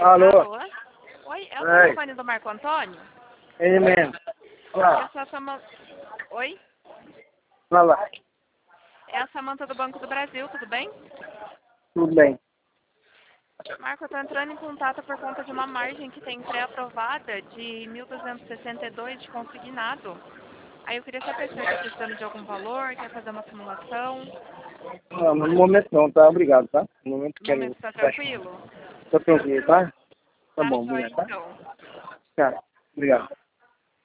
Alô? Alô? Oi, é o telefone do Marco Antônio? Ele mesmo. Fala. Eu sou a Samanta. Oi? Fala. É a Samanta do Banco do Brasil, tudo bem? Tudo bem. Marco, eu estou entrando em contato por conta de uma margem que tem pré-aprovada de 1.262 de consignado. Aí eu queria saber se você está precisando de algum valor, quer fazer uma simulação. Não, no momento não, tá? Obrigado, tá? No momento No quero... momento está tranquilo? Tá tranquilo, tá? Tá Tá bom, jóia, obrigado, tá? então. Tá, obrigado.